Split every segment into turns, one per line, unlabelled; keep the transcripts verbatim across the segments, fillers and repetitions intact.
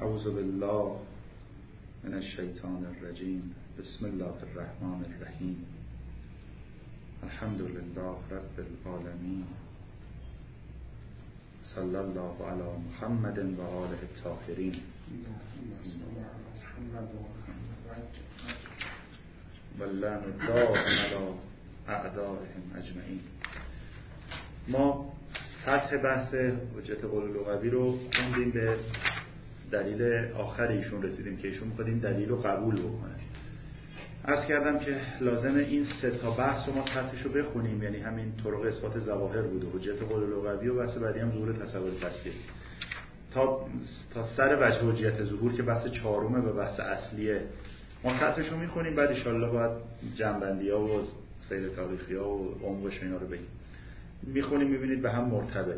اعوذ بالله من الشیطان الرجیم. بسم الله الرحمن الرحیم. الحمد لله رب العالمین. صلی الله علی محمد و آله الطاهرین. و لعن الدائم علی اعدائهم اجمعین. ما سطح بحث حجت قول لغوی رو خوندیم، به دلیل آخر ایشون رسیدیم که ایشون می‌خواد این دلیل رو قبول بکنه. عرض کردم که لازم این سه تا بحث رو ما سطحش رو بخونیم، یعنی همین طرق اثبات ظواهر بود و حجت قول لغوی و بحث بعدی هم ظهور تصور تصدیق تا تا سر وجه حجیت ظهور که بحث چهارمه و بحث اصلیه. ما سطحش رو می‌خونیم، بعد ان شاءالله باید جنبندی‌ها و سیر تاریخی‌ها و عمقش اینا رو بگیم. می‌خونیم می‌بینید به هم مرتبط.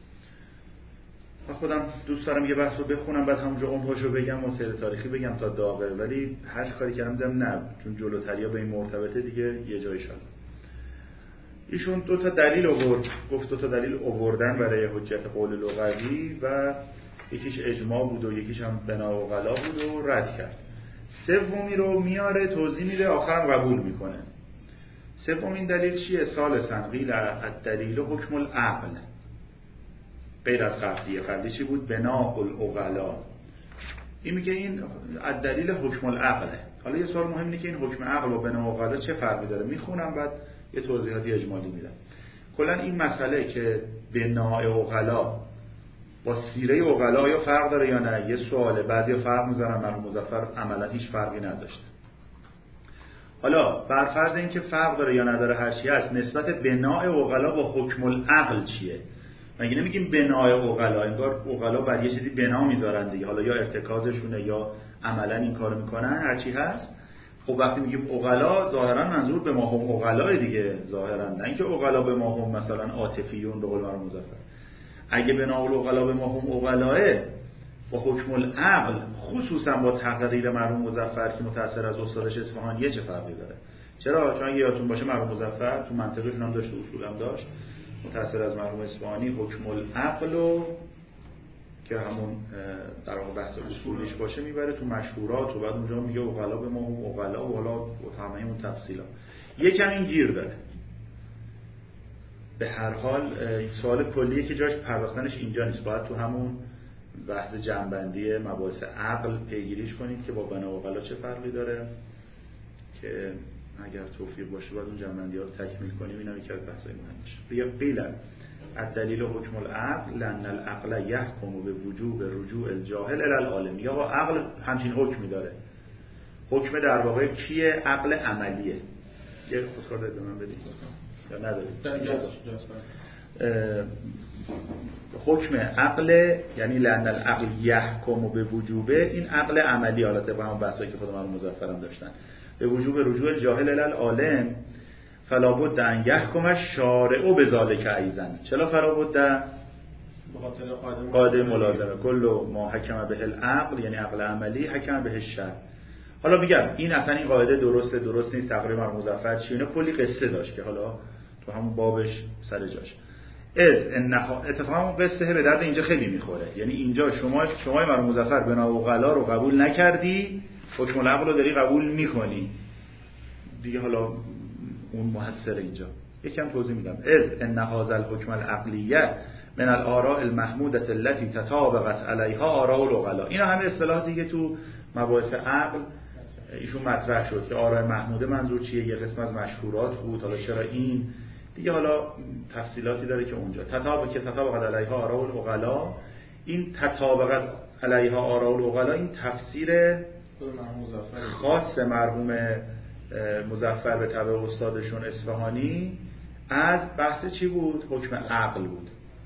من خودم دوست دارم یه بحث رو بخونم بعد همونجا عمقش رو بگم و سیر تاریخی بگم تا داغه، ولی هر کاری کردم دیدم نه، چون جلوتریا به این مرتبطه دیگه یه جایی شد. ایشون دو تا دلیل آورد، گفت دو تا دلیل آوردن برای حجت قول لغوی و یکیش اجماع بود و یکیش هم بنا و غلا بود و رد کرد. سومی رو میاره توضیح میده، آخرم قبول میکنه. سومین دلیل چیه؟ ثالثاً قیل الدلیل حکم العقل، غیر از قبلی. قبلی چی بود؟ بناء العقلا. این میگه این الدلیل حکم العقله. حالا یه سوال مهم اینه که این حکم عقل و بناء العقلا چه فرقی داره؟ میخونم بعد یه توضیحاتی اجمالی میدم. کلا این مسئله که بناء العقلا با سیره عقلا یا فرق داره یا نه یه سواله. بعضیا فرق میذارن، مرحوم مظفر عملا هیچ فرقی نداشته. حالا بر فرض اینکه فرق داره یا نداره هر چی هست، نسبت بناء عقلا با حکم العقل چیه؟ مگه نمیگیم بناء عقلا؟ انگار عقلا بر یه چیزی بنا میذارن دیگه، حالا یا ارتکازشونه یا عملا این کارو میکنن، هر چی هست. خب وقتی میگیم عقلا ظاهرا منظور به ما هم عقلا دیگه، ظاهرا نه اینکه عقلا به ما هم مثلا عاطفیون به قول مرحوم مظفر. اگه بناء العقلا به ما هم عقلاه با حکم العقل، خصوصا با تقریر مرحوم مظفر که متأثر از استادش اصفهانی، چه فرقی داره؟ چرا؟ چون یادتون باشه مرحوم مظفر تو منطقشون هم داشت، اصول هم داشت، متأثر از مرحوم اصفهانی حکم العقل رو که همون در واقع بحث اصولیش باشه میبره تو مشهورات و بعد اونجا میگه عقلا به ما هم عقلا و حالا تمام اون تفصیلا یکم این گیر داره. به هر حال سوال کلیه که جاش پرداختنش اینجا نیست، باید تو همون بحث جنبندی مباحث عقل پیگیریش کنید که با بنا و غلا چه فرقی داره، که اگر توفیق باشه باید اون جنبندی ها رو تکمیل کنیم. اینا یکی از بحثای مهمش. بیا قیل الدلیل حکم العقل لأن العقل یحکم به وجوب رجوع الجاهل الی العالم. یا با عقل همچین حکمی داره. حکم در واقع کیه؟ عقل عملیه. یه خودکار دارید به من بدید یا ندارید؟ حکم عقل یعنی لأن العقل یحکم به وجوبه، این عقل عملی. حالا طبق همون بحثایی که خود مرحوم مظفرم داشتن، به وجوب رجوع جاهل الی العالم فلا بد ان یحکم الشارع بذلک ایضا. چرا فلا بد؟
بخاطر
قاعده ملازمه کل ما حکم به العقل، یعنی عقل عملی، حکم به الشرع. حالا میگم این اصلا این قاعده درسته درست نیست، تقریبا مرحوم مظفر چی اینا کلی قصه داشت که حالا تو همون بابش سر جاش. از انها اتفاقا قصه به درد اینجا خیلی میخوره. یعنی اینجا شما شما مرحوم مظفر بنا و غلا رو قبول نکردی، حکم العقل رو داری قبول میکنی دیگه. حالا اون محصر اینجا یکم توضیح میدم. از ان هذا الحکم العقلیه من الاراء المحموده التي تطابقت علیها آراء العقلاء. اینا همه اصطلاحاتی که تو مباحث عقل ایشون مطرح شد که آراء محموده منظور چیه. یه قسم از مشهورات بود، حالا چرا این دیگه، حالا تفصیلاتی داره که اونجا تطابق که تطابقت علیها آراء العقلاء. این تطابقت علیها آراء العقلاء این تفسیر خاص مرحوم مظفر به تبع استادشون اصفهانی از بحث چی بود؟ حکم عقل بود.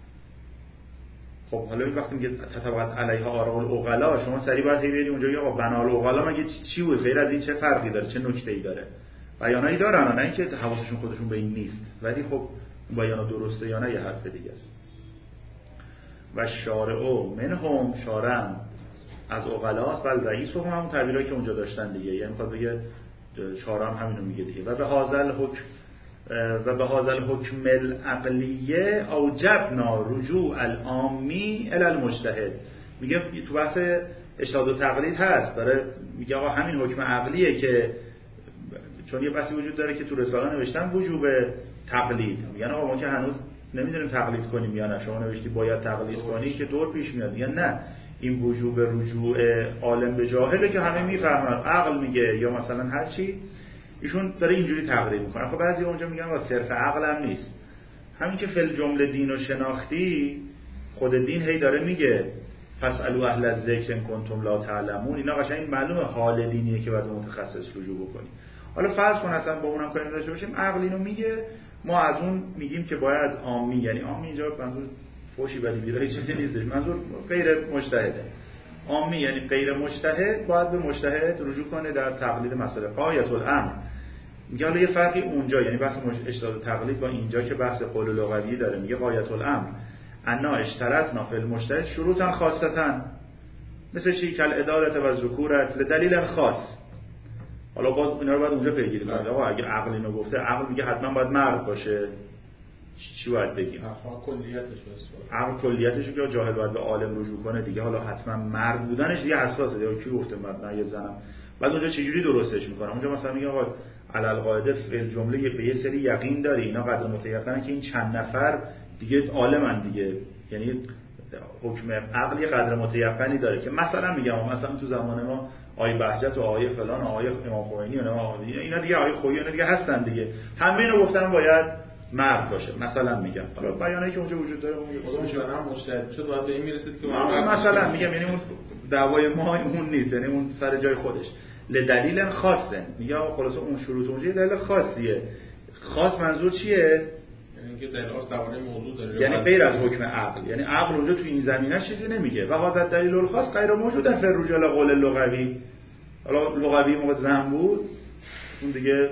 خب حالا وقتی میگه تطابقت علیها آراء العقلاء، شما سریع باید بیاید اونجا یا بنا العقلاء مگه چی بود؟ غیر از این چه فرقی داره؟ چه نکته‌ای داره؟ بیانایی دارن، نه اینکه حواسشون خودشون به این نیست، ولی خب اون بیانا درسته یا نه یه حرف دیگه است. و شارع منهم، شارع از عقلاست، بل رئیس هم همون تعبیرایی که اونجا داشتن دیگه، یعنی میخواد بگه شارع هم همینو میگه دیگه. و به هازل حکم و به هازل حکم العقلیه اوجبنا رجوع العامی الی المجتهد. میگه تو بحث اجتهاد و تقلید هست، داره میگه آقا همین حکم عقلیه که چون یه بحثی وجود داره که تو رساله نوشتن وجوب تقلید، میگن آقا ما که هنوز نمیدونیم تقلید کنیم یا نه، شما نوشتی باید تقلید کنی که دور پیش میاد، میگن نه این وجوب رجوع عالم به جاهله که همه میفهمن، عقل میگه یا مثلا هر چی، ایشون داره اینجوری تقریر میکنه. خب بعضی اونجا میگن وا صرف عقل هم نیست، همین که فل جمله دین و شناختی، خود دین هی داره میگه فاسالوا اهل الذکر ان کنتم لا تعلمون، اینا قشنگ معلومه حال دینیه که باید متخصص رجوع بکنی. حالا فرض کن اصلا با اونم کاری نداشته باشیم، عقل اینو میگه، ما از اون میگیم که باید عامی، یعنی عامی اینجا منظور فوشی بدی بیرایی چیزی نیستش، منظور غیر مجتهده. عامی یعنی غیر مجتهد باید به مجتهد رجوع کنه در تقلید مسئله. غایت الامر میگه حالا یه فرقی اونجا، یعنی بحث اجتهاد و تقلید با اینجا که بحث قول لغوی داره، میگه غایت الامر انا اشترطنا فی المجتهد شروطا خاصتا مثل چی کل ادالت و ذکورت لدلیل خاص. حالا باز اینا رو باید اونجا پیگیری کنید. آقا اگه عقل اینو گفته، عقل میگه حتما باید مرد باشه، چی باید بگیم؟
عقل کلیتش است.
عقل کلیتش که جاهل باید به عالم رجوع کنه دیگه. حالا حتما مرد بودنش دیگه حساسه دیگه، کی گفته مرد نه یه زنم. بعد اونجا چجوری درستش میکنه؟ اونجا مثلا میگه آقا علل قاعده فعل جمله به یه سری یقین داری، اینا قدر متیقنه که این چند نفر دیگه عالمن دیگه، یعنی حکم عقل یه قدر متیقنی داره که مثلا میگم مثلا تو زمان ما آیه بهجت و آیه فلان و آیه امام خمینی و اینا دیگه آیه خویی اینا دیگه هستن دیگه، همه اینو گفتن باید مرد باشه مثلا میگم. حالا بیانایی که اونجا وجود داره
اون مثلا مجتهد شد باید به این میرسید که
مثلا میگم، یعنی اون دعوای ما اون نیست، یعنی اون سر جای خودش لدلیل خاصه. میگه خلاص اون شروط اونجا دلیل خاصیه. خاص منظور چیه؟
یعنی اینکه دلیل خاص درباره موضوع داره،
یعنی غیر از حکم عقل، یعنی عقل اونجا تو این زمینه چیزی نمیگه. و هذا دلیل الخاص غیر موجود در رجال قول لغوی. حالا لغوی موقع زن بود، اون دیگه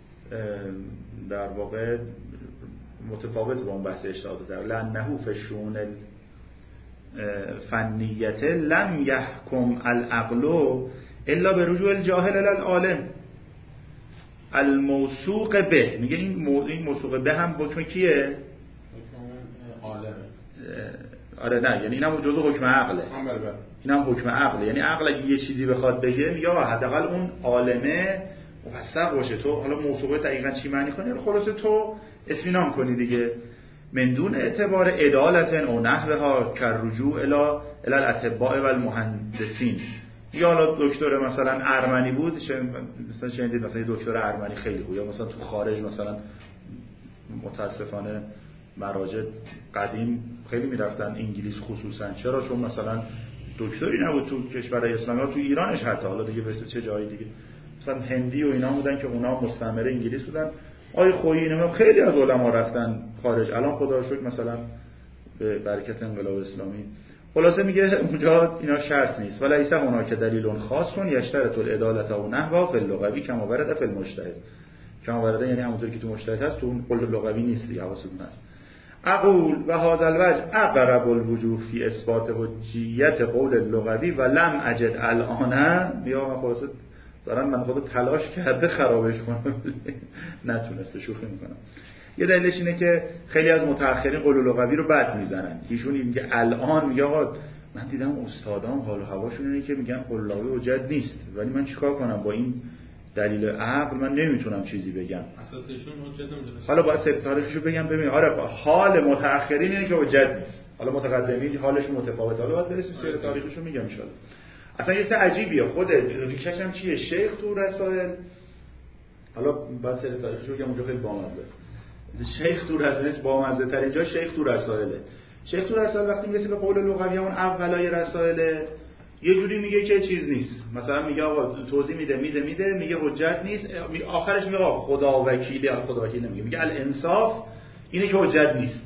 در واقع متفاوت با اون بحث اجتهاد داره. لانه فی الشؤون فنیته لم یحکم العقل الا به رجوع الجاهل الی العالم الموثوق به. میگه این مو... این موثوق به هم حکم کیه؟
حکم عالم.
آره نه، یعنی اینم جزء حکم عقله. اینم حکم عقله، یعنی عقل اگه یه چیزی بخواد بگه میگه حداقل اون عالمه موثق باشه. تو حالا موثوق دقیقاً چی معنی کنی؟ خلاصه تو اطمینان کنی دیگه. من دون اعتبار عدالت او نحوها كالرجوع الى الى الاطباء والمهندسین. یا حالا دکتر مثلا ارمنی بود، مثلا شنیدید مثلا دکتر ارمنی خیلی خوبه، یا مثلا تو خارج مثلا متاسفانه مراجع قدیم خیلی میرفتن انگلیس خصوصا. چرا؟ چون مثلا دکتری نبود تو کشورهای اسلامی ها، تو ایرانش حتی، حالا دیگه بس چه جایی دیگه مثلا هندی و اینا بودن که اونا مستعمره انگلیس بودن. آی خویی اینا خیلی از علما رفتن خارج. الان خدا رو شکر مثلا به برکت انقلاب اسلامی. خلاصه میگه اونجا اینا شرط نیست. ولیس هناک دلیل خاص کن یشترط العدالت و نحو فی اللغوی کما ورد فی المجتهد. کما ورد یعنی همونطوری که تو مجتهد هست، تو اون قول لغوی نیست دیگه، حواستون هست. اقول و هذا الوجه اقرب الوجوه فی اثبات حجیت قول اللغوی و لم اجد الان. بیا خلاصه دارن من خود تلاش کرده خرابش کنم نتونسته، شوخی میکنم. یه دلیلش اینه که خیلی از متأخرین قول لغوی رو بد میزنن. ایشون میگه الان، میگه آقا من دیدم استادام حال و هواشون اینه که میگن قول لغوی حجت نیست، ولی من چیکار کنم با این دلیل عقل من نمیتونم چیزی بگم.
اساسشون حجت نمیدونه.
حالا باید سر تاریخشو بگم ببین. آره حال متأخرین اینه که حجت نیست، حالا متقدمین حالشون متفاوته. حالا باید برسیم سر تاریخشو میگم ان شاء الله. اصلا یه چیز عجیبیه خود ریشش هم چیه؟ شیخ تو رسائل، حالا بعد سر تاریخشو بگم اونجا خیلی بامزه. شیخ تو رسائل بامزه ترین جا شیخ تو رسائله. شیخ تو رسائل وقتی میرسه به قول لغوی اون اولای رسائل یه جوری میگه که چیز نیست، مثلا میگه آقا توضیح میده میده میده میگه حجت نیست، آخرش میگه آقا خدا وکیلی، خدا وکیل نمیگه، میگه الانصاف اینه که حجت نیست.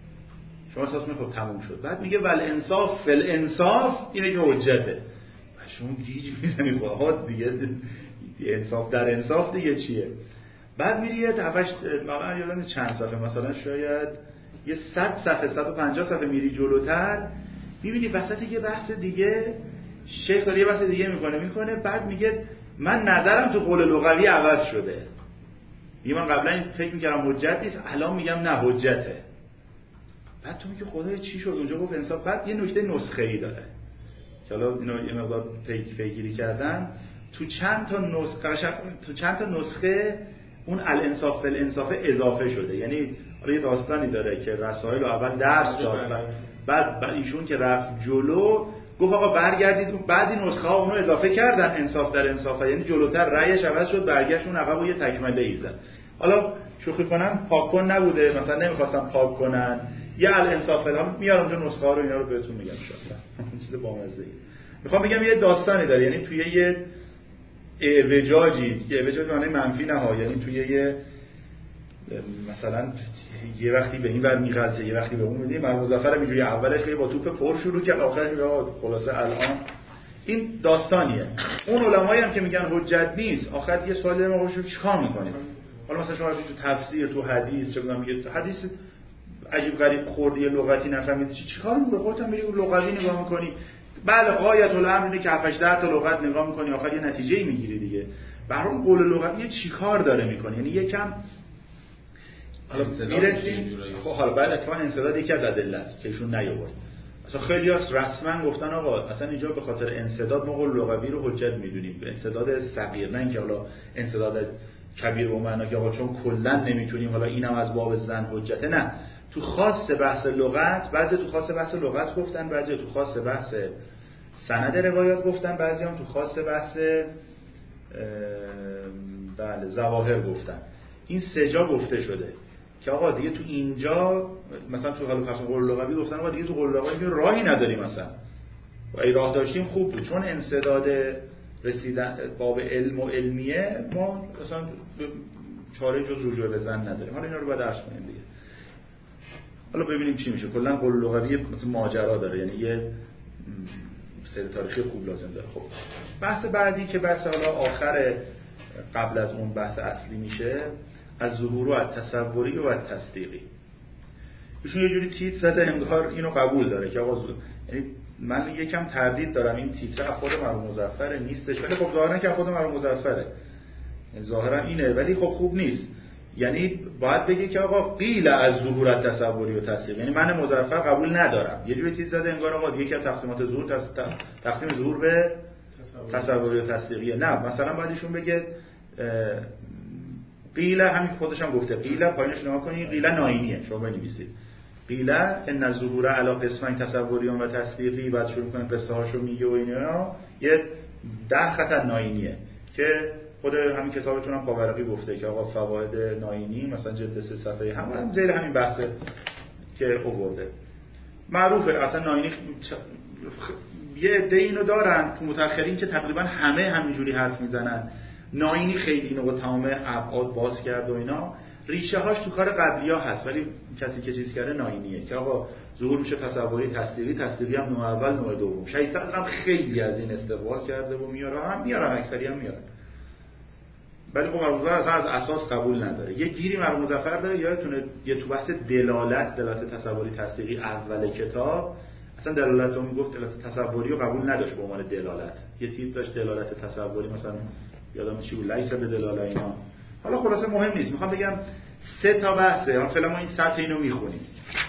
شما احساس میکنید تموم شد. بعد میگه ول انصاف فل انصاف اینه که حجته. شما گیج میزنی خواهد دیگه انصاف در انصاف دیگه چیه؟ بعد میری یه دفعش واقعا یادم چند صفحه مثلا شاید یه صد صفحه صد و پنجاه صفحه میری جلوتر میبینی وسط یه بحث دیگه شیخ داره یه بحث دیگه میکنه میکنه بعد میگه من نظرم تو قول لغوی عوض شده. میگه من قبلا این فکر میکردم حجت نیست، الان میگم نه حجته. بعد تو میگی خدای چی شد اونجا گفت انصاف. بعد یه نکته نسخه‌ای داره. که حالا اینو یه مقدار پیک پیگیری کردن، تو چند تا نسخه تو چند تا نسخه اون الانصاف بالانصاف اضافه شده. یعنی حالا یه داستانی داره که رسائل اول درس داد، بعد بعد ایشون که رفت جلو گفت آقا برگردید، بعضی نسخه ها اونو اضافه کردن انصاف در انصاف، یعنی جلوتر رأیش عوض شد، برگشت اون عقب و یه تکمله ای زد. حالا شوخی کنم پاک کن نبوده، مثلا نمیخواستم پاک کنن، یه الانصاف الان میارم اونجا نسخه ها رو اینا رو بهتون میگم ان شاء الله. چیز بامزه ای. میخوام بگم یه داستانی داره، یعنی توی یه اعوجاجی، یه اعوجاج معنی منفی نه ها، یعنی توی یه مثلا یه وقتی به این ور میغلطه یه وقتی به اون میده. مرحوم مظفر اینجوری اولش خیلی با توپ پر شروع کرد، آخرش میگه خلاصه الان این داستانیه. اون علمایی هم که میگن حجت نیست، آخر یه سوالی ما بهشون چیکار میکنید؟ حالا مثلا شما تو تفسیر، تو حدیث چه میگم، میگه حدیث عجیب غریب خوردی لغتی نفهمید چی چیکار میکنی؟ خودت هم میری لغوی نگاه میکنی. بله غایت الامر اینه که هفت هشت تا لغت نگاه میکنی آخر یه نتیجه‌ای میگیری دیگه. برام قول لغوی چیکار داره میکنه؟ یعنی یکم حالا میرسیم. خب حالا بعد اتفاقا انسداد یکی از ادله است که ایشون نیاورد. اصلا خیلی ها رسما گفتن آقا اصلا اینجا به خاطر انسداد ما قول لغوی رو حجت میدونیم، انسداد صغیر، نه اینکه حالا انسداد کبیر به معنا که آقا چون کلا نمیتونیم حالا اینم از باب زن حجته. نه، تو خاص بحث لغت، بعضی تو خاص بحث لغت گفتن، بعضی تو خاص بحث سند روایات گفتن، بعضی هم تو خاص بحث بله ظواهر گفتن. این سه جا گفته شده که آقا دیگه تو اینجا مثلا تو حالا فرض قول لغوی گفتن آقا دیگه تو قول لغوی راهی نداریم، مثلا و ای راه داشتیم خوب بود، چون انسداد رسیدن باب علم و علمیه ما مثلا چاره جز رجوع به زن نداریم. حالا اینا رو بعد درس کنیم دیگه. حالا ببینیم چی میشه. کلا قول لغوی مثلا ماجرا داره، یعنی یه سیر تاریخی خوب لازم داره. خب بحث بعدی که بحث حالا آخر قبل از اون بحث اصلی میشه، از ظهور و از تصوری و از تصدیقی. ایشون یه جوری تیتر زده انگار اینو قبول داره که آقا، یعنی من یکم تردید دارم این تیتر خود مرحوم مظفر نیستش، ولی خب ظاهرا که خود مرحوم مظفره، ظاهرا اینه، ولی خب خوب نیست. یعنی باید بگه که آقا قیل از ظهور از تصوری و تصدیقی، یعنی من مظفر قبول ندارم. یه جوری تیتر زده انگار آقا یکی از تقسیمات ظهور تقسیم ظهور به تصوری و تصدیقیه. نه، مثلا باید ایشون بگه قیل، همین خودش هم گفته قیل، پایینش نگاه کنید قیل ناینیه، شما بنویسید قیل ان الظهور علی قسمین تصوری و تصدیقی، بعد شروع کنید قصه هاشو میگه و اینا، یه ده خط ناینیه که خود همین کتابتون هم پاورقی گفته که آقا فواید ناینی مثلا جلد سه صفحه هم هم زیر همین بحثه که آورده. معروفه اصلا ناینی یه عده اینو دارن تو متأخرین که تقریبا همه همینجوری حرف میزنن. ناینی خیلی اینو با تمام ابعاد باز کرد و اینا، ریشه هاش تو کار قبلی ها هست، ولی کسی که چیز کرده ناینیه که آقا ظهور میشه تصوری تصدیقی، تصدیقی هم نوع اول نوع دوم. شیصد هم خیلی از این استقبال کرده و میاره، هم میارن، اکثری هم میارن، ولی خب مرحوم مظفر اصلا از اساس قبول نداره. یه گیری مرحوم مظفر داره، یادتونه یه تو بحث دلالت دلالت تصوری تصدیقی اول کتاب اصلا دلالت رو میگفت، دلالت تصوری رو قبول نداشت به عنوان دلالت. یه تیپ داشت دلالت تصوری، مثلا یادم چی بود، لیس به دلاله اینا. حالا خلاصه مهم نیست، میخوام بگم سه تا بحثه. حالا فعلا ما این سطح اینو میخونیم،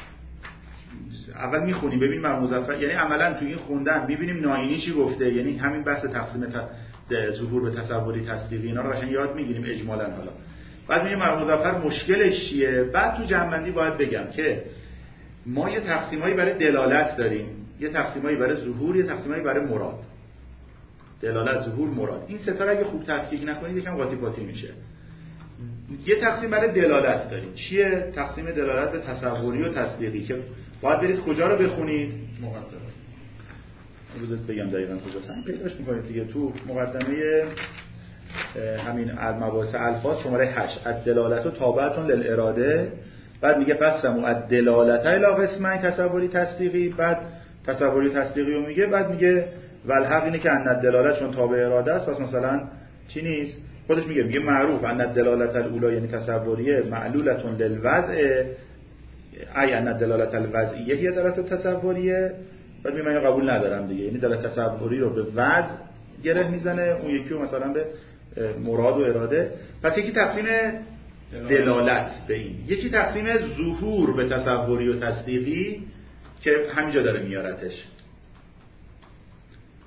اول میخونیم ببین مرحوم مظفر، یعنی عملا تو این خوندن میبینیم ناینی چی گفته، یعنی همین بحث تقسیم ت... ظهور به تصوری تصدیقی اینا رو قشنگ یاد میگیریم اجمالاً. حالا بعد میگیم مرحوم مظفر مشکلش چیه، بعد تو جمع‌بندی باید بگم که ما یه تقسیمایی برای دلالت داریم، یه تقسیمایی برای ظهور، یه تقسیمایی برای مراد. دلالت، ظهور، مراد، این سه تا اگه خوب تفکیک نکنید یکم قاطی پاتی میشه. یه تقسیم برای دلالت داریم. چیه تقسیم دلالت به تصوری و تصدیقی که باید برید کجا رو بخونید؟ مقدمه. روزت بگم دقیقاً کجاست، همین پیداش می‌کنید دیگه تو مقدمه همین مباحث الفاظ شماره هشت، الدلالت و تابعتون للاراده. بعد میگه قسمو الدلالت الی قسمین تصوری تصدیقی، بعد تصوری تصدیقی رو میگه، بعد میگه والحق اینه که ان الدلالت چون تابع اراده است پس مثلا چی نیست، خودش میگه میگه معروف ان الدلالت الاولی یعنی تصوریه معلولتون للوضع، ای ان الدلالت الوضعیه هی دلالت تصوریه. بعد میگه من اینو قبول ندارم دیگه، یعنی دلالت تصوری رو به وضع گره میزنه، اون یکی رو مثلا به مراد و اراده. پس یکی تقسیم دلالت به این، یکی تقسیم ظهور به تصوری و تصدیقی که همینجا داره میارتش.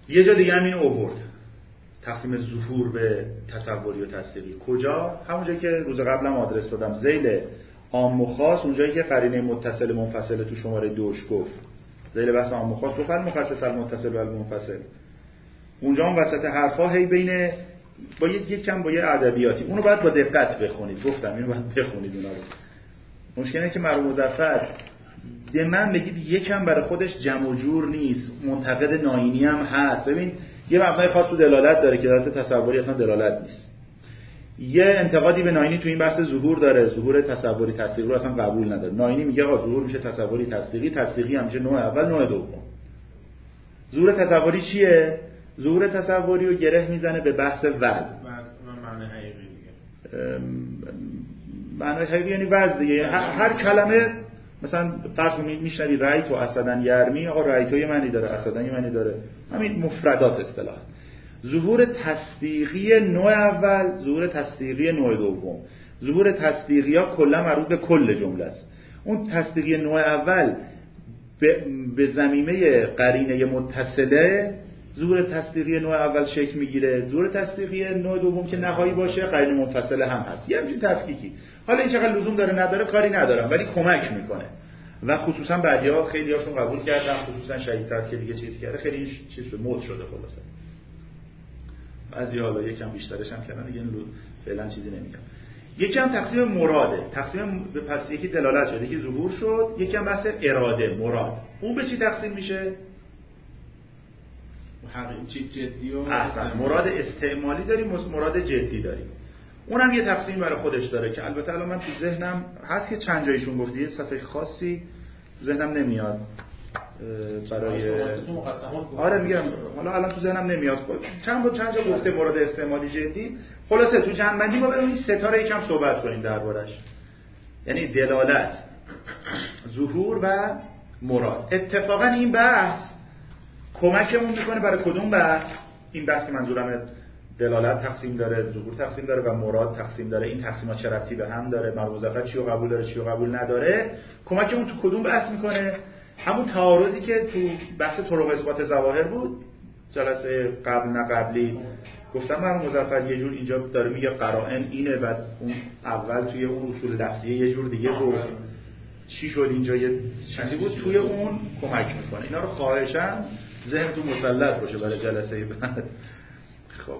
یه جا دیگه همین اوورد تقسیم ظهور به تصوری و تصدیقی. کجا؟ همونجا که روز قبلم آدرس دادم، ذیل عام و خاص، اونجایی که قرینه متصل منفصل تو شماره دوش گفت، ذیل بحث عام و خاص گفت المخصص المتصل و المنفصل. اونجا اون وسط حرفا هی بین با یک کم با یه ادبیاتی، اونو باید با دقت بخونید، گفتم اینو باید بخونید اونا رو. مشکل اینه که مرحوم مظفر به من بگید یکم برای خودش جمع و جور نیست، منتقد ناینی هم هست. ببین یه مبنای خاص تو دلالت داره که دلالت تصوری اصلا دلالت نیست. یه انتقادی به ناینی تو این بحث ظهور داره، ظهور تصوری تصدیقی رو اصلا قبول نداره. ناینی میگه آقا ظهور میشه تصوری تصدیقی، تصدیقی هم میشه نوع اول نوع دوم. ظهور تصوری چیه؟ ظهور تصوری رو گره میزنه به بحث وضع.
وضع و معنی حقیقی دیگه.
معنی حقیقی یعنی وضع دیگه. هر, هر کلمه مثلا فرض کنید میشنوی رایت و اسدن یرمی، آقا رایت یه معنی داره، اسدن یه معنی داره، همین مفردات اصطلاح. ظهور تصدیقی نوع اول، ظهور تصدیقی نوع دوم. ظهور تصدیقی ها کلا مربوط به کل جمله است. اون تصدیقی نوع اول به, به زمینه قرینه متصله ظهور تصدیقی نوع اول شکل میگیره. ظهور تصدیقی نوع دوم که نهایی باشه قرینه منفصله هم هست. یه همچین تفکیکی. حالا این چقدر لزوم داره نداره کاری ندارم، ولی کمک میکنه و خصوصا بعدیا خیلی هاشون قبول کردن، خصوصا شهیدتر که دیگه چیز کرده، خیلی این چیز به مد شده خلاصه. بعضی حالا یکم بیشترش هم کردن دیگه، فعلا چیزی نمیگم. یکم تقسیم مراده، تقسیم به پس یکی دلالت شد، یکی ظهور شد، یکم بحث اراده مراد. اون به چی تقسیم میشه؟
حقیقی جدی و
احسن. مراد استعمالی داریم، مراد جدی داریم. اونم یه تقسیم برای خودش داره که البته الان من تو ذهنم هست که چند جایشون گفتی، یه صفحه خاصی تو ذهنم نمیاد برای آره میگم حالا الان تو ذهنم نمیاد. چند با چند جا گفته مراد استعمالی جدی. خلاصه تو جنبندی ما بریم این ستاره یکم صحبت کنیم دربارش، یعنی دلالت، ظهور و مراد. اتفاقا این بحث کمکمون میکنه برای کدوم بحث؟ این بحث که منظورم دلالت تقسیم داره، ظهور تقسیم داره و مراد تقسیم داره. این تقسیم‌ها چه ربطی به هم داره؟ مرحوم مظفر چی رو قبول داره، چی رو قبول نداره؟ کمکمون تو کدوم بحث میکنه؟ همون تعارضی که تو بحث طرق اثبات ظواهر بود جلسه قبل نه قبلی گفتم مرحوم مظفر یه جور اینجا داره میگه قرائن اینه و اون اول توی اون اصول لفظیه یه جور دیگه بود. چی شد اینجا یه چیزی بود توی اون کمک میکنه. اینا رو خواهشاً ذهنتون مسلط باشه برای جلسه بعد. خب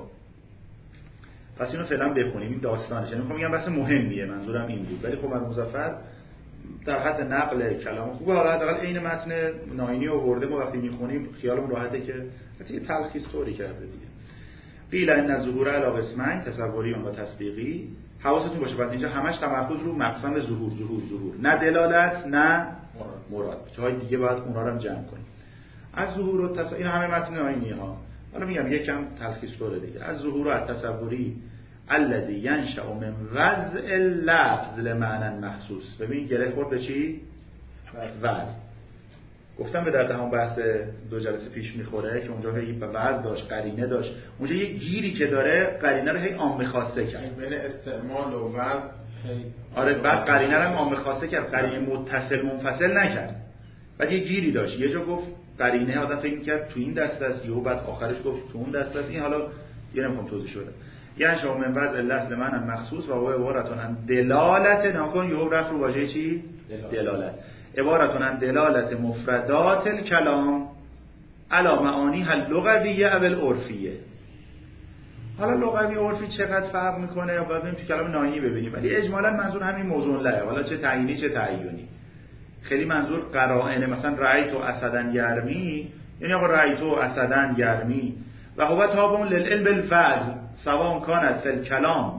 پس اینو فعلا بخونیم، این داستانش. یعنی میخوام بگم بحث مهمیه، منظورم این بود. ولی خب مرحوم مظفر در حد نقل کلام خوبه. حالا حداقل عین متن ناینی آورده، ما وقتی میخونیم خیالمون راحته که حتی تلخیص طوری کرده دیگه. قیل ان ظهور علی قسمین، تصوری و تصدیقی. حواستون باشه بعد اینجا همش تمرکز رو مقسم ظهور ظهور ظهور، نه دلالت نه مراد. جای دیگه باید اونها رو هم جمع کنیم. از ظهور و تص... این همه متن ناینی ها. حالا میگم یکم تلخیص طوره دیگه. از ظهور و تصوری الذی ینشأ من وضع اللفظ لمعنی مخصوص. ببین گره خورد به چی؟ وضع. گفتم به درد همون بحث دو جلسه پیش میخوره که اونجا هی وضع داشت، قرینه داشت. اونجا یه گیری که داره قرینه رو هی عام خاصه کرد.
بین استعمال و وضع.
آره بعد قرینه رو هم عام خاصه کرد، قرینه متصل منفصل نکرد. بعد یه گیری داشت. یه جا گفت قرینه آدم فکر می‌کرد تو این دست است، یهو بعد آخرش گفت تو اون دست است. این حالا یه نمی‌خوام توضیح بده. یعنی شما من وضع لفظ من مخصوص و هو عبارتون عن دلالت ناکن یهو رفت رو واژه چی؟ دلالت. عبارتون عن دلالت مفردات الکلام علی معانی اللغویه او العرفیه. حالا لغوی عرفی چقدر فرق میکنه یا باید بریم تو کلام ناینی ببینیم، ولی اجمالاً منظور همین موضوع له. حالا چه تعیینی چه تعیینی. خیلی منظور قرائن، مثلا رأیت و اسدن یرمی، یعنی آقا رأیت و اسدن یرمی و هو تابع للعلم بالفعل سواء کانت فی الکلام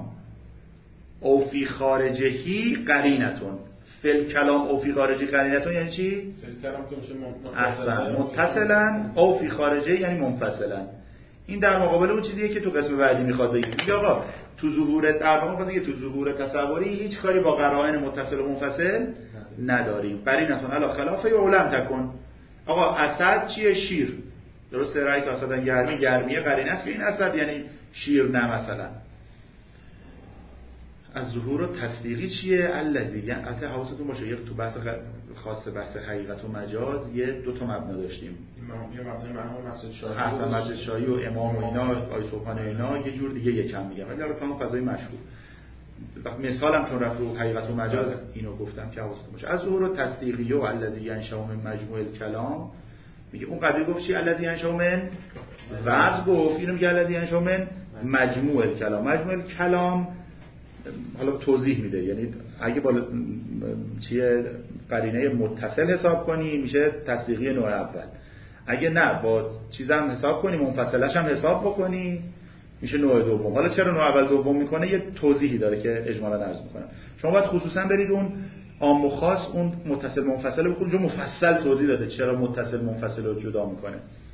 او فی خارجهی قرینتون. فی الکلام او فی خارجی قرینتون یعنی چی؟
فی الکلام که میشه
اصلا متصلا او فی خارجه یعنی منفصلا. این در مقابل اون چیزیه که تو قسم بعدی میخواد بگه. میگه آقا تو ظهور در واقع میگه تو ظهور تصوری هیچ کاری با قرائن متصل و منفصل نداریم. قرینتون علی خلاف علم تکن. آقا اسد چیه؟ شیر. درسته؟ رأی که اسدن گرمی، گرمیه قرینه است که این اسد یعنی شیر نه مثلا. از ظهور و تصدیقی چیه؟ الذی، یعنی البته حواستون باشه یک تو بحث خاص بحث حقیقت و مجاز یه دو تا مبنا داشتیم.
یه مبنای مرحوم مسجد شاهی
حسن مسجد شاهی و امام و اینا، آیه سبحان اینا یه جور دیگه یکم میگم. ولی حالا تو اون فضای مشهور مثالم چون رفت رو حقیقت و مجاز اینو گفتم که حواستون باشه. از ظهور و تصدیقی و الذی ینشأ من مجموع الکلام میگه اون قبلی گفت چی؟ الذی ینشأ من وضع گفت، اینو میگه الذی ینشأ من مجموع الکلام. مجموع الکلام حالا توضیح میده، یعنی اگه با چیه قرینه متصل حساب کنی میشه تصدیقی نوع اول، اگه نه با چیزام حساب کنی منفصلش هم حساب بکنی میشه نوع دوم. حالا چرا نوع اول دوم میکنه یه توضیحی داره که اجمالا عرض میکنم. شما باید خصوصا برید اون عام و خاص اون متصل منفصل رو بخونید، چون مفصل توضیح داده چرا متصل منفصل رو جدا میکنه.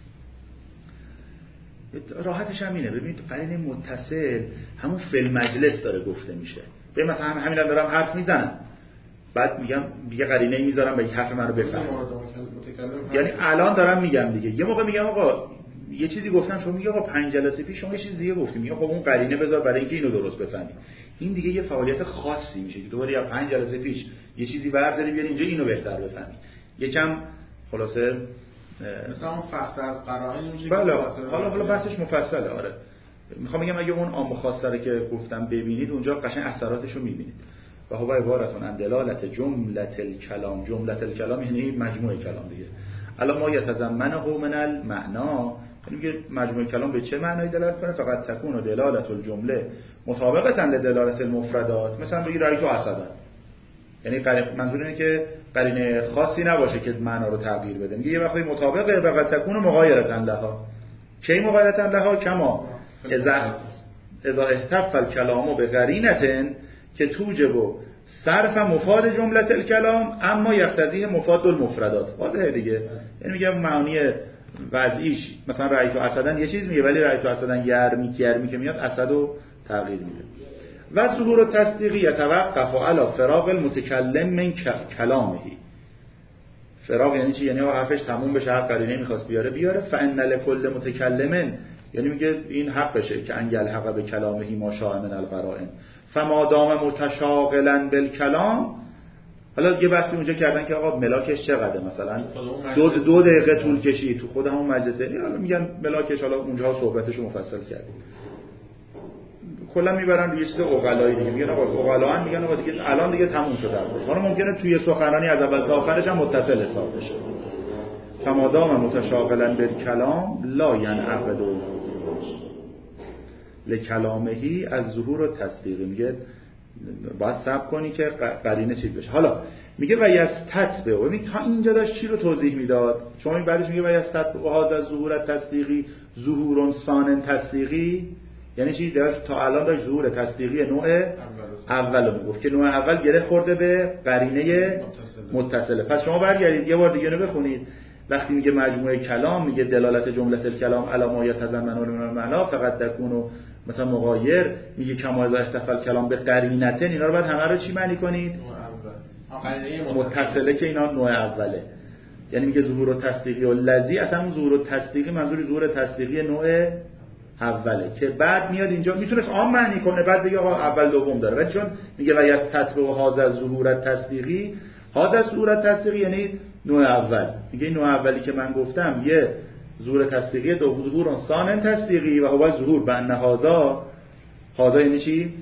راحتش هم اینه، ببینید قرینه متصل همون فی مجلس داره گفته میشه. به مثلا همین الان دارم حرف میزنم بعد میگم دیگه قرینه میذارم به حرف من رو بفهم، یعنی الان دارم میگم دیگه. یه موقع میگم آقا یه چیزی گفتم شما میگه آقا پنج جلسه پیش شما یه چیز دیگه گفتیم، میگه خب اون قرینه بذار برای اینکه اینو درست بفهمی. این دیگه یه فعالیت خاصی میشه که دوباره یا پنج جلسه پیش یه چیزی برداری بیاری اینجا اینو بهتر بفهمی. یکم خلاصه
مثلا اون فصل از قرائن میشه.
بله حالا حالا بحثش مفصله. آره میخوام بگم اگه اون عام خاصه که گفتم ببینید اونجا قشنگ اثراتش رو میبینید. و هو عبارتون عن دلالت جملت الکلام. جملت الکلام یعنی مجموعه کلام دیگه. الا ما یتضمنه من المعنا، یعنی میگه مجموعه کلام به چه معنایی دلالت کنه؟ فقط تکون و دلالت الجمله مطابقتا لدلالت المفردات. مثلا بگی رأیت اسدا، یعنی منظور اینه که قرینه خاصی نباشه که معنا رو تغییر بده. میگه یه وقتی مطابقه فقط تکون مغایرتا لها. کی مغایرتا لها؟ کما اذا اذا احتف الكلام بقرینه که توجب صرف مفاد جمله الکلام اما یقتضی مفاد المفردات. واضحه دیگه. یعنی میگه معانی وضعیش مثلا رأیت اسدا یه چیز میگه، ولی رأیت اسدا یرمی یرمی که میاد اسدو تغییر میده. و ظهور و تصدیقی یتوقف علی فراغ المتکلم من کلامه. فراغ یعنی چی؟ یعنی حرفش تموم بشه، هر قرینه میخواست بیاره بیاره. فان لكل متکلم، یعنی میگه این حقشه که انگل حق به کلامه ما شاء من القرائن. فما دام متشاغلا بالکلام. حالا یه بحثی اونجا کردن که آقا ملاکش چقدره، مثلا دو دو دقیقه طول کشید تو خود همون مجلسه، حالا میگن ملاکش، حالا اونجا صحبتش رو مفصل کردیم. کلا میبرن روی چیز عقلایی دیگه، میگن آقا عقلا میگن آقا دیگه الان دیگه تموم شد درش. حالا ممکنه توی سخنرانی از اول تا آخرش هم متصل حساب بشه. فما دام متشاغلا بالکلام لا ینعقد لکلامهی از ظهور و تصدیق. میگه باید صبر کنی که قرینه چیز بشه. حالا میگه و یستتبع. ببین تا اینجا داشت چی رو توضیح میداد؟ چون این بعدش میگه و یستتبع و هذا ظهور تصدیقی ظهور ثان تصدیقی، یعنی چی؟ تا الان داشت ظهور تصدیقی نوع اول رو میگفت که نوع اول گره خورده به قرینه متصله. پس شما برگردید یه بار دیگه اینو بخونید. وقتی میگه مجموعه کلام، میگه دلالت جمله الکلام علی ما یتضمن المعنی فقط تکون مثلا مغایر، میگه کما اذا احتفل کلام به قرینتن، اینا رو بعد همه رو چی معنی کنید؟ متصله که اینا نوع اوله. یعنی میگه ظهور و تصدیقی و لذی، اصلا اون ظهور و تصدیقی منظور ظهور تصدیقی نوع اوله که بعد میاد اینجا میتونه عام معنی کنه، بعد بگه آقا اول دوم داره. ولی چون میگه و یستتبع و هذا ظهور تصدیقی، هذا ظهور تصدیقی یعنی نوع اول. میگه این نوع اولی که من گفتم یه ظهور تصدیقی، دو ظهور ثان تصدیقی و هو ظهور بان هذا. هذا یعنی چی؟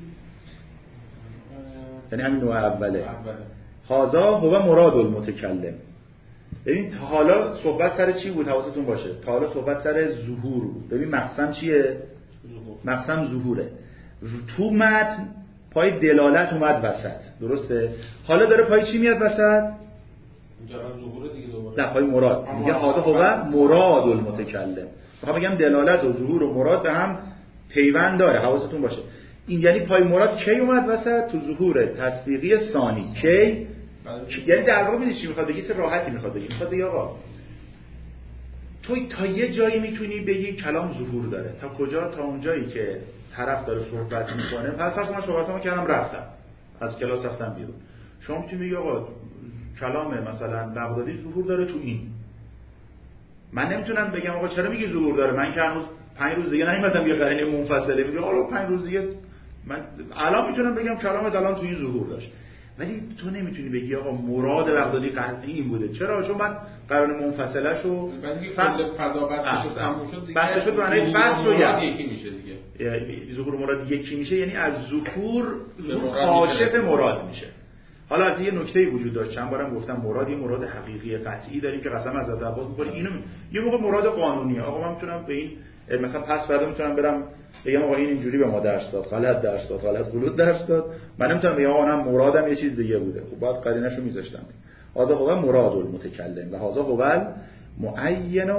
یعنی همین نوع اوله. هذا هو مراد المتکلم. ببین تا حالا صحبت سر چی بود؟ حواستون باشه تا حالا صحبت سر ظهور بود. ببین مقسم چیه؟ مقسم ظهوره. تو متن پای دلالت اومد وسط، درسته؟ حالا داره پای چی میاد وسط؟
ظهور دیگه دوباره.
نه، پای مراد. میگه هذا هو مراد المتکلم. میخوام بگم دلالت و ظهور و مراد به هم پیوند داره، حواستون باشه. این یعنی پای مراد کی اومد وسط؟ تو ظهور تصدیقی ثانی. کی؟ یعنی در واقع می‌دونی چی میخواد بگی؟ سه راحتی میخواد بگی. میخواد بگی آقا تو تا یه جایی میتونی بگی کلام ظهور داره. تا کجا؟ تا اون جایی که طرف داره صحبت میکنه. پس فرض من صحبتامو کردم رفتم از کلاس رفتم بیرون. شما میتونی بگی آقا کلام مثلا بغدادی ظهور داره تو این. من نمیتونم بگم آقا چرا میگی ظهور داره؟ من که هنوز پنج روز دیگه نیومدم یه قرینه منفصله. میگه آقا پنج روز دیگه من الان میتونم بگم کلامت الان تو این ظهور داشت، ولی تو نمیتونی بگی آقا مراد بغدادی قطعی این بوده. چرا؟ چون من قرار منفصله‌شو
بعد دیگه کل فضا بسته شد تموم شد دیگه،
بسته شد معنی بس رو
یکی میشه دیگه.
ظهور مراد یکی میشه، یعنی از ظهور ظهور کاشف مراد میشه. حالا از یه نکته‌ای وجود داشت، چند بارم گفتم مراد یه مراد حقیقی قطعی داریم که قسم از حضرت عباس می‌خوریم. اینو یه موقع مراد قانونیه، آقا من میتونم به این مثلا پس فردا میتونم برم بگم آقا این اینجوری به ما درس داد، غلط درس داد، غلط غلط درس داد، من نمیتونم بگم آقا من مرادم یه چیز دیگه بوده. خب باید قرینه‌شو میذاشتم. هذا هو مراد المتکلم و هذا هو المعین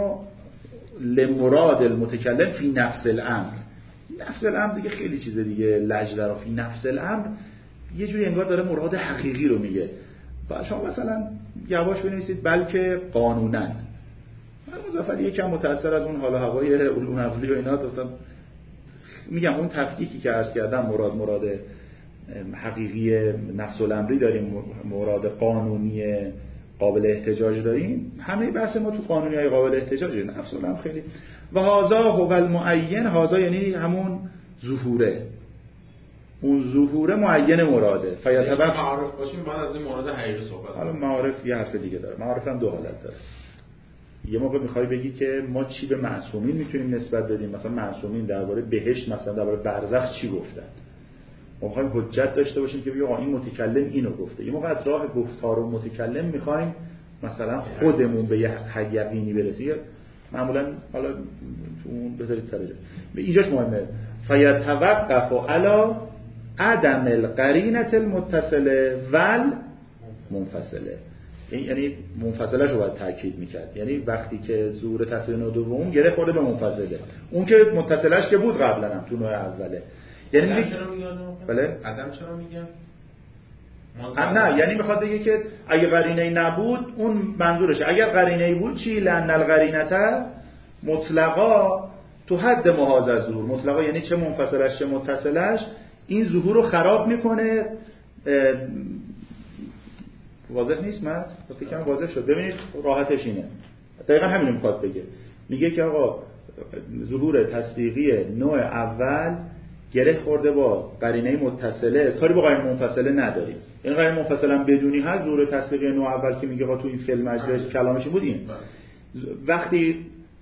لمراد المتکلم فی نفس الامر. نفس الامر دیگه خیلی چیز دیگه لج در فی نفس الامر یه جوری انگار داره مراد حقیقی رو میگه. بعد شما مثلا یواش بنویسید بلکه قانونا. مظفر یکم متأثر از اون حال و هوای علوم عقلی و اینا، اصلا میگم اون تفکیکی که عرض کردم مراد مراد حقیقی نفس الامری داریم، مراد قانونی قابل احتجاج داریم. همه بحث ما تو قانونی‌های قابل احتجاجه. نفس الامر خیلی و هذا هو المعین، هذا یعنی همون ظهوره، اون ظهور معین مراده.
فیتبع معارف باشیم بعد از این مراد حقیقی صحبت.
حالا معارف یه حرف دیگه داره. معارف هم دو حالت داره. یه موقع میخوای بگی که ما چی به معصومین میتونیم نسبت بدیم، مثلا معصومین درباره بهشت، مثلا درباره برزخ چی گفتن، ما میخوایم حجت داشته باشیم که بگیم آقا این متکلم اینو گفته. یه موقع از راه گفتار و متکلم میخوایم مثلا خودمون به یه یقینی برسیم. معمولا حالا تو اون بذارید سر جا اینجاش مهمه. فیتوقف علی عدم القرینه المتصله ول منفصله، یعنی منفصله شو باید تاکید میکرد. یعنی وقتی که ظهور تصویر نوع دوم گره خورده به منفصله، اون که متصلش که بود قبلا هم تو نوع اوله. یعنی
عدم چرا میگن؟
بله
عدم چرا میگن؟
نه، یعنی میخواد بگه که اگه قرینه نبود اون منظورشه. اگر قرینه بود چی؟ لأن القرینه مطلقا تو حد محاذ از ظهور. مطلقا یعنی چه منفصلش چه متصلش این ظهور رو خراب میکنه. واضح نیست؟ من فکر کنم واضح شد. ببینید راحتش اینه، دقیقاً همین میخواد بگه. میگه که آقا ظهور تصدیقی نوع اول گره خورده با قرینه متصله، کاری با قرینه منفصله نداریم. این قرینه منفصله هم بدونی هست. ظهور تصدیقی نوع اول که میگه آقا تو این فیلم مجلس کلامش بود این وقتی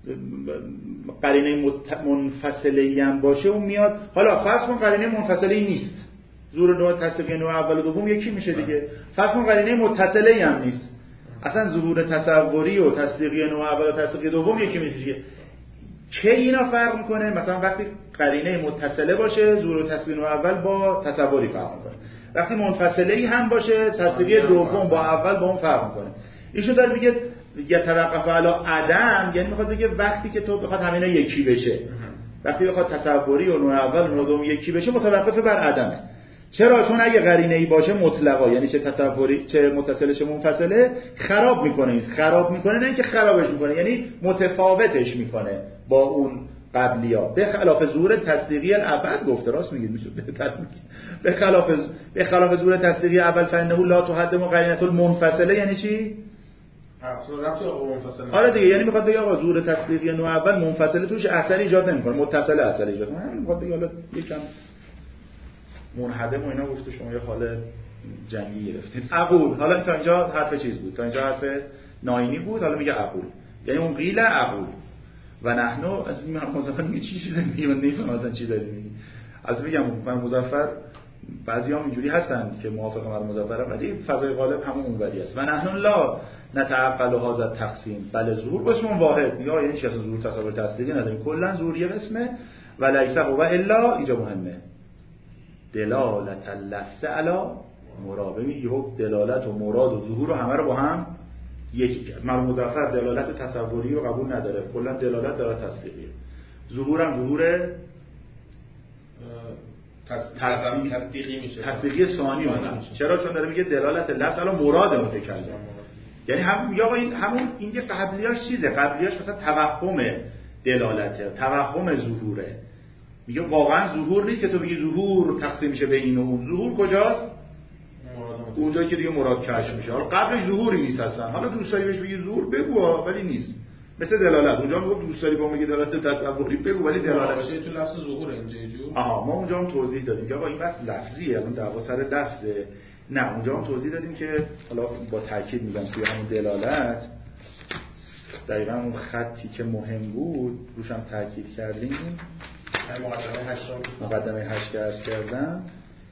قرینه منفصله هم باشه اون میاد. حالا فرض کن قرینه منفصله نیست، ظهور نوع تصدیقی نوع اول و دوم یکی میشه دیگه. فرض کن قرینه متصله هم نیست، اصلا ظهور تصوری و تصدیقی نوع اول و تصدیقی دوم یکی میشه دیگه. چه اینا فرق میکنه؟ مثلا وقتی قرینه متصله باشه ظهور تصدیقی نوع اول با تصوری فرق میکنه، وقتی منفصله هم باشه تصدیقی دوم با اول با اون فرق میکنه. ایشون داره میگه یتوقف علی عدم، یعنی میخواد بگه وقتی که تو بخواد همینا یکی بشه، وقتی بخواد تصوری و نوع اول و نوع دوم یکی بشه متوقف بر عدمه. چرا؟ چون اگه قرینه‌ای باشه مطلقا، یعنی چه تصوری چه متصل چه منفصله، خراب میکنه. این خراب میکنه نه اینکه خرابش میکنه، یعنی متفاوتش میکنه با اون قبلیا. به خلاف ظهور تصدیقی الابد گفته، راست میگید، میشه بهتر میگید. به خلاف به خلاف ظهور تصدیقی اول فانه لا تحدم قرینه المنفصله. یعنی چی؟
اصلا ربطی آقا منفصله.
آره دیگه، یعنی میخواد بگه آقا ظهور تصدیقی نوع اول منفصله توش اثر ایجاد نمیکنه، متصله اثر ایجاد میکنه. همین میخواد بگه حالا یکم منحدم و اینا گفته شما یه حال جنگی گرفتید. عقول، حالا تا اینجا حرف چیز بود، تا اینجا حرف ناینی بود، حالا میگه عقول، یعنی اون قیل عقول و نحنو از این مظفر میگه چی چیزی نمیگه، من نمیفهمم اصلا چی داری میگی. از میگم من مظفر بعضیام اینجوری هستن که موافق من مظفرم، ولی فضای غالب همون اونوری است. و نحنو لا نتعقل هذا التقسیم، بله ظهور اسم واحد، میگه یعنی چی؟ اصلا ظهور تصور تصدیقی نداریم، کلا ظهور یه قسمه. و لیس هو الا، اینجا مهمه، دلالت اللفظ علی مراد. ببین یهو دلالت و مراد و ظهور رو همه رو با هم یکی کرد. مرحوم مظفر دلالت تصوری رو قبول نداره، کلا دلالت داره تصدیقیه. ظهور هم ظهور
تصدیقی میشه،
تصدیقی ثانی میشه. چرا؟ چون داره میگه دلالت لفظ علی مراد متکلم. یعنی هم میگه آقا این همون این که قبلیاش چیزه، قبلیاش مثلا توهم دلالته، توهم ظهوره. میگه واقعا ظهور نیست که تو بگی ظهور تقسیم میشه به این و اون. ظهور کجاست؟ اونجایی که دیگه مراد کشف میشه. حالا قبلش ظهوری نیست اصلا. حالا دوستایی بهش بگی ظهور بگو ولی نیست. مثل دلالت اونجا میگم دوست داری با میگه دلالت تصوری بگو ولی دلالت
باشه تو لفظ ظهور اینجا جو.
آها ما اونجا هم توضیح دادیم که آقا این بس لفظیه، اون دعوا سر لفظه. نه اونجا هم توضیح دادیم که حالا با تاکید میگم توی همون دلالت دقیقاً اون خطی که مهم بود روش هم تاکید کردیم.
مقدمه هشت
مقدمه هشت که عرض کردم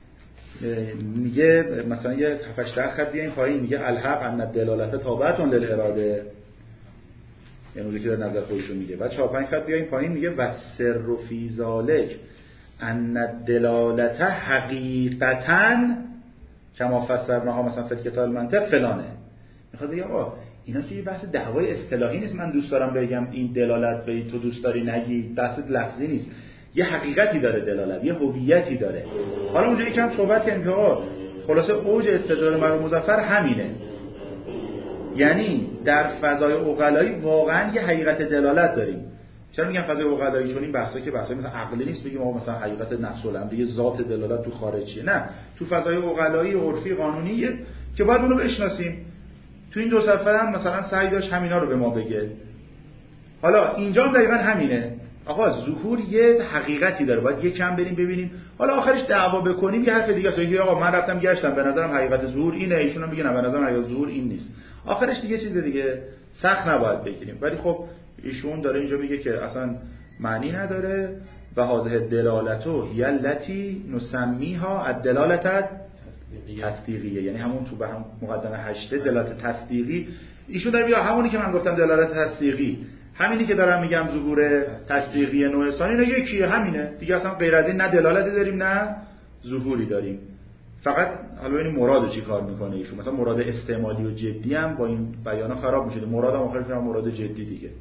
میگه مثلا یه هفت هشت خط بیاین پایین میگه الحق ان الدلالت تابعتون للاراده، یعنی اونجا که در نظر خودشون میگه. بعد چهار پنج خط بیاین پایین میگه و سر فی ذالک ان الدلالت حقیقتا کما فسرناها مثلا فی کتاب المنطق فلانه. میخواد بگه آقا اینا که یه بحث دعوای اصطلاحی نیست، من دوست دارم بگم این دلالت به تو دوست داری نگی، بحث لفظی نیست، یه حقیقتی داره دلالت، یه هویتی داره. حالا اونجا یکم صحبت کردیم که آقا خلاصه اوج استدلال مرحوم مظفر همینه، یعنی در فضای عقلایی واقعا یه حقیقت دلالت داریم. چرا میگم فضای عقلایی؟ چون این بحثا که بحثای مثلا عقلی نیست بگیم آقا مثلا حقیقت نفس الامر یه ذات دلالت تو خارجیه، نه تو فضای عقلایی عرفی قانونیه که باید اونو بشناسیم. تو این دو صفحه هم مثلا سعی داشت همینا رو به ما بگه. حالا اینجا هم دقیقاً همینه، آقا ظهور یه حقیقتی داره، باید یه کم بریم ببینیم. حالا آخرش دعوا بکنیم یه حرف دیگه است، میگه آقا من رفتم گشتم به نظرم حقیقت ظهور اینه، ایشون هم میگه نه به نظرم حقیقت ظهور این نیست. آخرش دیگه چیز دیگه سخت نباید بگیریم. ولی خب ایشون داره اینجا میگه که اصلا معنی نداره و هذه دلالتو هی التی نسمیها الدلالت تصدیقیه، یعنی همون تو به هم مقدمه هشت دلالت تصدیقی. ایشون داره میگه همونی که من گفتم دلالت تصدیقی، همینی که دارم میگم ظهور تصدیقی نوع ثانی، اینا یکیه، همینه دیگه. اصلا غیر از این نه دلالتی داریم نه ظهوری داریم. فقط حالا ببینیم مراد چی کار میکنه ایشون. مثلا مراد استعمالی و جدی هم با این بیانا خراب میشه، مراد هم آخرش هم مراد جدی دیگه.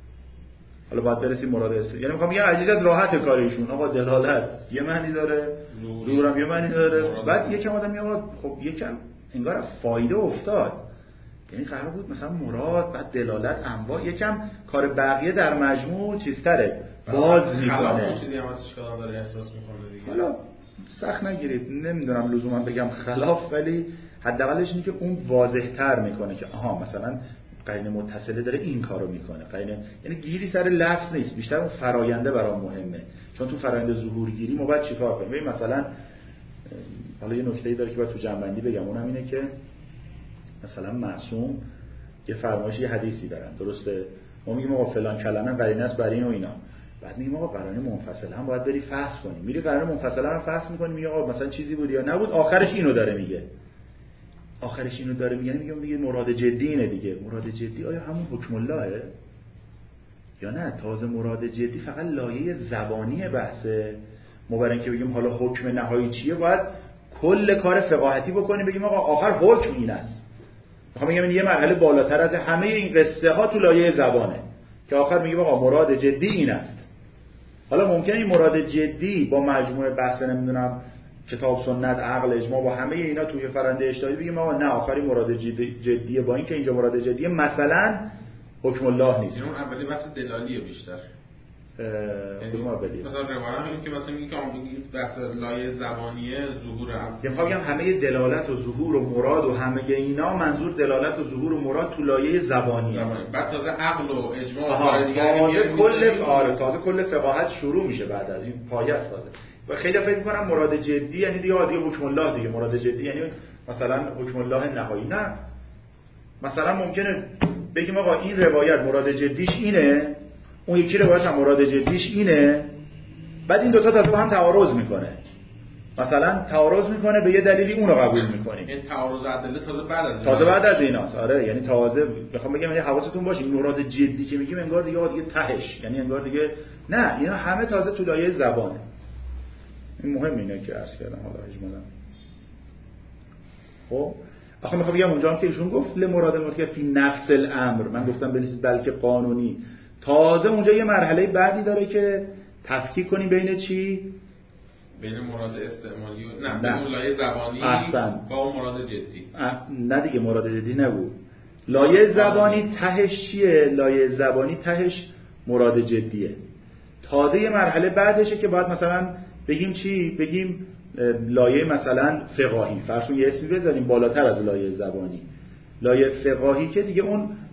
حالا باید برسیم مراد است، یعنی میخوام بگم عجیز راحت کار ایشون. آقا دلالت یه معنی داره، ظهورم یه معنی داره. بعد یکم آدم میگه خب یکم انگار فایده افتاد، یعنی قرار بود مثلا مراد بعد دلالت انواع، یکم کار بقیه در مجموع چیزتره باز میکنه.
چیزی هم ازش که داره احساس میکنه دیگه.
حالا سخت نگیرید، نمیدونم لزوما بگم خلاف، ولی حداقلش اینه که اون واضح‌تر میکنه که آها مثلا قرینه متصله داره این کارو میکنه. قرینه یعنی گیری سر لفظ نیست، بیشتر اون فراینده برام مهمه. چون تو فرآیند ظهور گیری ما باید چیکار کنیم؟ ببین مثلا حالا یه نکته‌ای داره که باید تو جنبندی بگم، اونم اینه که مثلا معصوم یه فرمایش یه حدیثی دارن، درسته؟ ما میگیم آقا فلان کلمه قرینه است برای این و اینا، بعد میگیم آقا قرینه منفصله هم باید بری فحص کنی. میری قرینه منفصله رو فحص می‌کنی، میگه آقا مثلا چیزی بود یا نبود، آخرش اینو داره میگه. آخرش اینو داره میگه، میگم دیگه مراد جدی اینه دیگه. مراد جدی آیا همون حکم اللهه یا نه تازه مراد جدی فقط لایه زبانی بحثه؟ ما برای اینکه بگیم حالا حکم نهایی چیه باید کل کار فقاهتی بکنیم، بگیم آقا آخر حکم این است. میخوام بگم این یه مرحله بالاتر از همه این قصه ها تو لایه زبانه که آخر میگیم آقا مراد جدی این است. حالا ممکنه این مراد جدی با مجموعه بحث نمیدونم کتاب سنت عقل اجماع با همه اینا توی فرآیند اجتهادی بگیم آقا نه آخری مراد جدی جدیه، با اینکه اینجا مراد جدیه مثلا حکم الله نیست.
اون اولی بحث دلالیه بیشتر.
کدوم اولی؟
مثلا روایت میگه که مثلا میگه که بحث لایه زبانیه ظهور عقل.
میخوام بگم همه دلالت و ظهور و مراد و همه اینا منظور دلالت و ظهور و مراد تو لایه زبانیه.
زبانی. بعد تازه عقل و اجماع
و
کار دیگه
تازه کل آره تازه کل فقاهت شروع میشه بعد از این پایه است تازه. و خیلی فکر میکنم مراد جدی یعنی دیگه دیگه حکم الله دیگه. مراد جدی یعنی مثلا حکم الله نهایی. نه مثلا ممکنه بگیم آقا این روایت مراد جدیش اینه، اون یکی روایت هم مراد جدیش اینه، بعد این دوتا تا با هم تعارض میکنه، مثلا تعارض میکنه به یه دلیلی اونو قبول میکنیم.
این تعارض ادله تازه بعد از
تازه بعد از ایناست. آره یعنی تازه بخوام بگم یعنی حواستون باشه این مراد جدی که میگیم انگار دیگه دیگه تهش، یعنی انگار دیگه نه، اینا همه تازه تو لایه زبانه. این مهم اینه که عرض کردم حالا اجمالا. خب آخه میخوام بگم اونجا هم که ایشون گفت لمراد مراد فی نفس الامر، من گفتم بنویسید بلکه قانونی. تازه اونجا یه مرحله بعدی داره که تفکیک کنی بین چی؟
بین مراد استعمالی و نه, نه. بین لایه زبانی احسن. با اون مراد جدی.
نه دیگه مراد جدی نبود. لایه زبانی تهش چیه؟ لایه زبانی تهش مراد جدیه. تازه یه مرحله بعدشه که باید مثلا بگیم چی؟ بگیم لایه مثلا فقاهی، فرض کن یه اسمی بذاریم بالاتر از لایه زبانی، لایه فقاهی که دیگه اون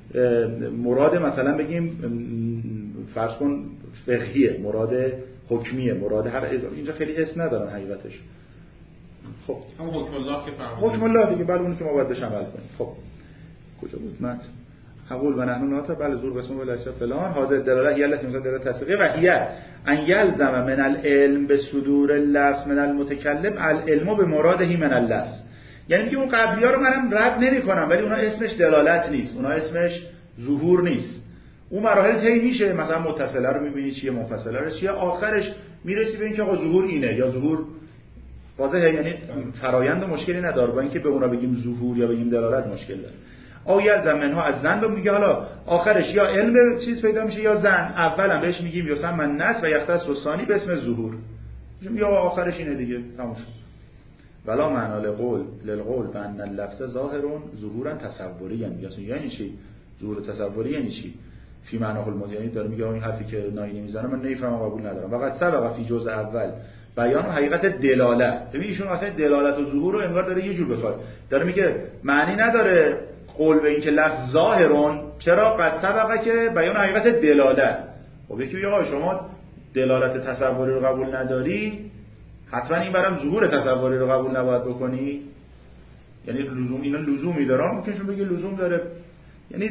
مراد مثلا بگیم فرض کن فقهیه، مراد حکمیه، مراد هر اینجا خیلی اسم ندارن حقیقتش. خب
همون حکم الله که فرمودید.
حکم الله دیگه، بله اون که ما باید بهش عمل کنیم. خب کجا بود مت؟ حقول و نحن ناتا بله زور بسم الله فلان حاضر دلاله یلت مثلا دلاله تصدیقی و هی ان یلزم من العلم به صدور اللفظ من المتکلم العلم به مرادهی من اللفظ. یعنی میگه اون قبلی‌ها رو منم رد نمی‌کنم ولی اونا اسمش دلالت نیست، اونا اسمش ظهور نیست. اون مراحل طی میشه، مثلا متصله رو می‌بینی چیه، منفصله رو چیه، آخرش میرسی به اینکه آقا ظهور اینه یا ظهور واضحه، یعنی فرایند مشکلی نداره با اینکه به اونا بگیم ظهور یا بگیم دلالت مشکل داره. او یلزم منها از زن به میگه حالا آخرش یا علم چیز پیدا میشه یا زن، اولا بهش میگیم یسم من نس و یختص ثانی به اسم ظهور، میگیم یا آخرش اینه دیگه تموم شد. ولا معنی لقول للقول بان اللفظ ظاهرون ظهورا تصوری، یعنی یعنی چی ظهور تصوری یعنی چی؟ فی معنی المدینی داره میگه این حرفی که ناینی میزنه من نمیفهمم قبول ندارم. فقط سبق فی جزء اول بیان و حقیقت دلالت. ببین ایشون اصلا دلالت و ظهور رو انگار داره یه جور بخواد، داره میگه معنی نداره قول به این که لفظ ظاهرون، چرا قد سبقه که بیان حقیقت دلالت. خب یکی میگه آقا شما دلالت تصوری رو قبول نداری، حتما این برام ظهور تصوری رو قبول نباید بکنی، یعنی لزوم اینا لزومی داره، ممکنشون بگه لزوم داره، یعنی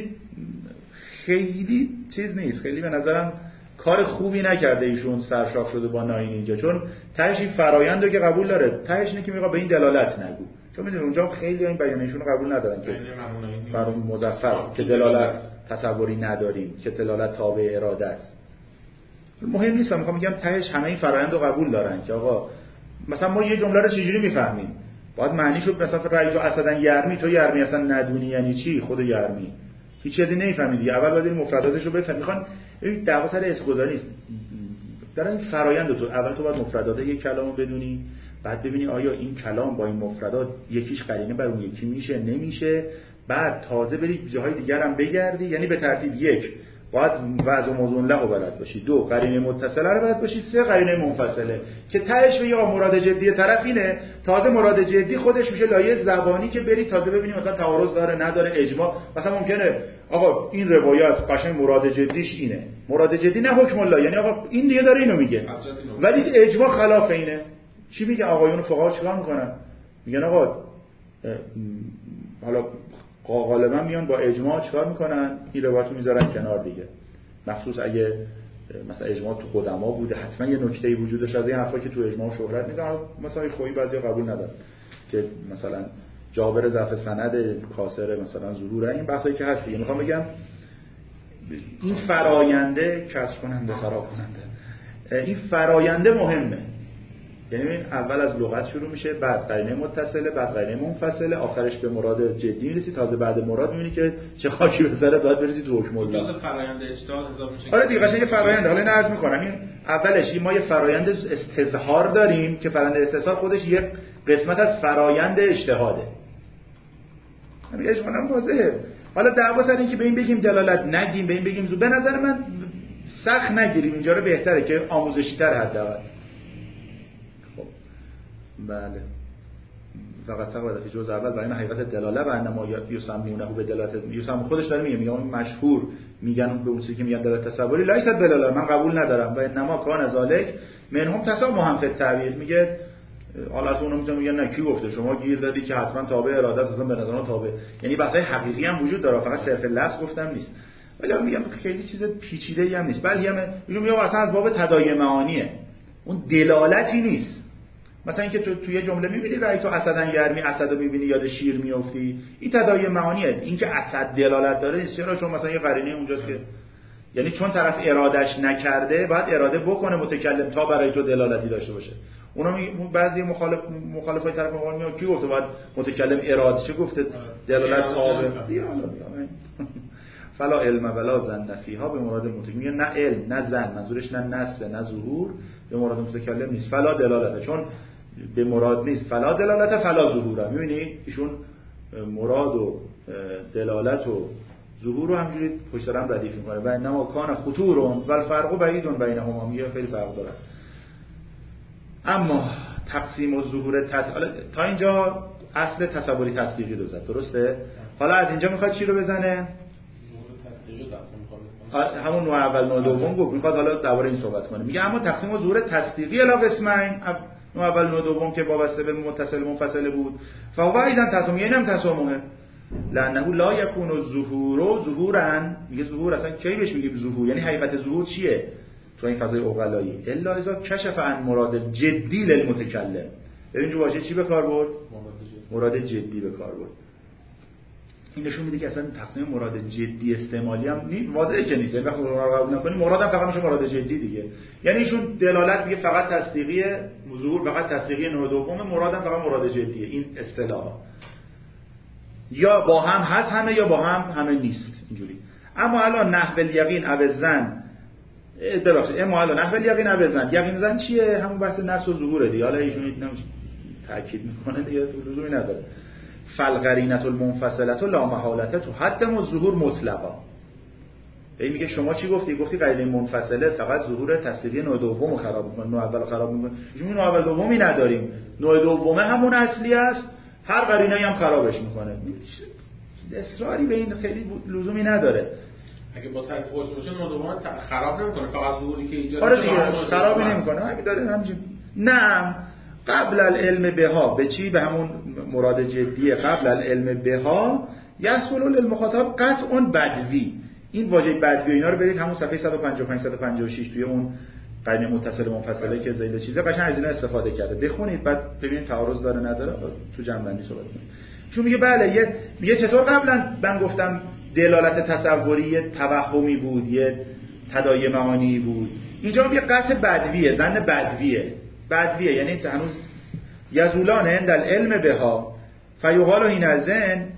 خیلی چیز نیست، خیلی به نظرم کار خوبی نکرده ایشون سرشاخ شده با ناین اینجا، چون تهش این فرآیند رو که قبول داره، تهش اینه که میگه به این دلالت نگو، چون میدونی اونجا خیلی این بیانشون رو قبول ندارن که فرم مظفر که دلالت تصوری نداریم، که دلالت تابع اراده است. مهم نیست، میخوام میگم تهش همه این فرآیند رو قبول دارن که آقا مثلا ما یه جمله رو چجوری میفهمیم، باید معنی شد مثلا رأی تو اسدن یرمی، تو یرمی اصلا ندونی یعنی چی، خود یرمی هیچ چیزی نمیفهمی دیگه، اول باید این مفرداتش رو بفهمی. میخوان این دعوا سر اسم‌گذاری نیست، در این فرآیند تو اول تو باید مفردات یک کلامو بدونی، بعد ببینی آیا این کلام با این مفردات یکیش قرینه بر اون یکی میشه نمیشه، بعد تازه بری جاهای دیگر هم بگردی، یعنی به ترتیب یک باید وضع و موضوع له رو بلد باشی، دو قرینه متصله رو بلد باشی، سه قرینه منفصله که تهش به یا مراد جدی طرف اینه، تازه مراد جدی خودش میشه لایه زبانی که بری تازه ببینی مثلا تعارض داره نداره، اجماع مثلا ممکنه آقا این روایت قشنگ مراد جدیش اینه، مراد جدی نه حکم الله، یعنی آقا این دیگه داره اینو میگه ولی اجماع خلاف اینه. چی میگه آقایون فقها چیکار میکنن؟ میگن آقا حالا غالبا میان با اجماع چیکار میکنن؟ این روایتو میذارن کنار دیگه، مخصوص اگه مثلا اجماع تو قدما بوده حتما یه نکته‌ای وجودش از این حرفا که تو اجماع شهرت میدن، مثلا خویی بعضیا قبول ندارن که مثلا جابر ضعف سند کاسر مثلا ظهور این بحثایی که هست دیگه. میخوام بگم این فراینده کسب کننده خراب کننده، این فراینده مهمه، یعنی اول از لغت شروع میشه، بعد قرینه متصله، بعد قرینه منفصله، آخرش به مراد جدی میرسی، تازه بعد مراد میبینی که چه خاکی به سرت باید برسی تو حکم الله.
جزء فرآیند اجتهاد حساب میشه.
آره دیگه قشنگ فرآیند. حالا نرز میکنم این اولش ما یه فرآیند استظهار داریم که فرآیند استظهار خودش یک قسمت از فرآیند اجتهاده. همین اجمالاً واضحه. حالا دعوا سر این که به این بگیم دلالت نگیم، به این بگیم زو، به نظر من سخت نگیریم اینجا رو، بهتره که آموزشی تر حداقل. بله فقط سقط فی جزء اول بیان حقیقت دلاله و انما یسمونه به دلالت یسم خودش داره میگه، میگه اون مشهور میگن به اون چیزی که میگن دلالت تصوری لیست دلاله، من قبول ندارم و انما کان ذالک منهم تسامحا فی التعبیر. میگه حالت اونو میتونه میگن نه کی گفته شما گیر دادی که حتما تابع اراده است، اصلا به نظر من تابع، یعنی بحثای حقیقی هم وجود داره، فقط صرف لفظ گفتم نیست. ولی میگم خیلی چیز پیچیده‌ای هم نیست، بلکه هم میگم اصلا از باب تداعی معانیه، اون دلالتی نیست. مثلا اینکه تو توی جمله می‌بینی رأی تو اسدن گرمی، اسدو می‌بینی یاد شیر می‌افتی، این تداعی معانیه. اینکه اسد دلالت داره نیست، چرا؟ چون مثلا یه قرینه اونجاست که یعنی چون طرف ارادهش نکرده باید اراده بکنه متکلم تا برای تو دلالتی داشته باشه. اونا می... بعضی مخالف مخالفای طرف مقابل میگن کی گفته باید متکلم اراده چه گفته دلالت تابع فلا علم ولا ظن فیها به مراد متکلم، میگه نه علم نه ظن، منظورش نه نص نه ظهور، به مراد متکلم نیست. فلا دلالت چون به مراد نیست، فلا دلالت فلا ظهور. میبینی ایشون مراد و دلالت و ظهور رو همجوری پشت سر هم ردیف میکنه. و انما کان خطورون و الفرق بعید بینهما، میگه خیلی فرق داره. اما تقسیم و ظهور تص... تا اینجا اصل تصوری تصدیقی رو زد، درسته؟ حالا از اینجا میخواد چی رو بزنه؟
اصلا
همون نوع اول نوع دوم گفت میخواد حالا درباره این صحبت کنه. میگه اما تقسیم و ظهور تصدیقی الی قسمین، نوع اول نوع دوم که وابسته به متصل منفصل بود، فهو ایضا تسامح، یعنی هم تسامحه، لانه لا یکون الظهور ظهورا. میگه ظهور اصلا کی بهش میگیم ظهور؟ یعنی حقیقت ظهور چیه تو این فضای عقلایی؟ الا اذا کشف عن مراد جدی للمتکلم. ببین جو واژه چی به کار برد؟ مراد جدی به کار برد. این نشون میده که اصلا تقسیم مراد جدی استعمالی هم نی واضحه که نیست. وقتی مراد قبول نکنی مراد هم فقط میشه مراد جدی دیگه. یعنی ایشون دلالت میگه فقط تصدیقی ظهور، فقط تصدیقی نوع دوم، مراد هم فقط مراد جدیه. این اصطلاح یا با هم هست همه یا با هم همه نیست اینجوری. اما الان نحو الیقین او زن ببخشید اما الان نحو الیقین او زن، یقین زن چیه؟ همون بحث نفس و ظهوره دیگه. حالا ایشون نمیشه تاکید میکنه دیگه، لزومی نداره. فالقرینه المنفصله لا محاله تحتم الظهور مطلقا. این میگه شما چی گفتی؟ گفتی قرینه منفصله فقط ظهور تصدیقی نوع دومو خراب میکنه، نوع اولو خراب میکنه. ایشون نوع اول دومی نداریم، نوع دومه همون اصلی است، هر قرینه‌ای هم خرابش میکنه. اصراری به این خیلی لزومی نداره.
اگه با تعریف خوش باشه نوع دوم خراب نمیکنه، فقط ظهوری که ایجاد
آره دیگه خراب نمیکنه. همین داره همین. نه قبل العلم بها به چی؟ به همون مراد جدیه. قبل العلم بها یحصل للمخاطب قطع بدوی. این واژه بدوی اینا رو برید همون صفحه صد و پنجاه و پنج صد و پنجاه و شش توی اون قرینه متصل منفصله که ذیل چیزه قشنگ از اینا استفاده کرده. بخونید بعد ببینید تعارض داره نداره، تو جنبندی صحبت کنید. چون میگه بله یه میگه چطور قبلا من گفتم دلالت تصوری توهمی بود، یه تداعی معانی بود، اینجا میگه قطع بدویه، ظن بدویه. بدویه یعنی هنوز یزولان عند العلم بها فیقال این الزن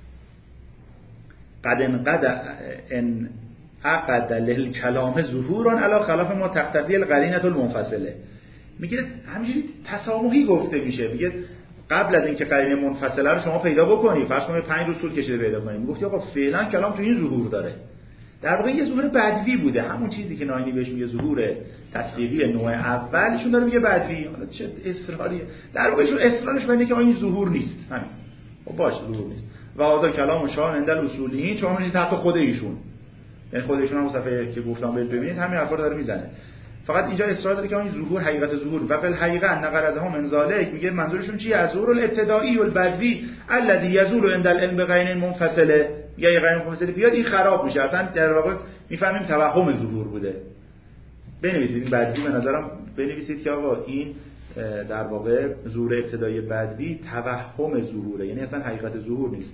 قد انقد ان عقد للکلام ظهورا علی خلاف ما تقتضی القرینه المنفصله. میگه همینجوری تسامحی گفته میشه. میگه قبل از اینکه قرینه منفصله رو شما پیدا بکنی، فرض کنید پنج روز طول کشیده پیدا کنید، میگفتی آقا فعلا کلام تو این ظهور داره. در واقع یه ظهور بدوی بوده، همون چیزی که ناینی بهش میگه ظهور تصدیقی نوع اولشون داره میگه بدوی. حالا چه اصراریه؟ در واقع ایشون اصرارش به اینه که این ظهور نیست. همین. خب باشه ظهور نیست. و هذا کلام شان عند الاصولیین، چون میشه تحت خود ایشون. یعنی خود ایشون هم صفحه که گفتم ببینید همین حرفا رو داره میزنه. فقط اینجا اصرار داره که این ظهور حقیقت ظهور و بل حقیقت نقل از هم انزالک. میگه منظورشون چیه؟ از ظهور الابتدایی والبدوی الذي يزول عند العلم بغیر منفصله. یا غیر منفصله بیاد این خراب میشه. اصلا در واقع میفهمیم توهم ظهور بوده. بنویسید این بدوی به نظرم بنویسید که آقا این در واقع ظهور ابتدایی بدوی توهم ظهوره، یعنی اصلا حقیقت ظهور نیست.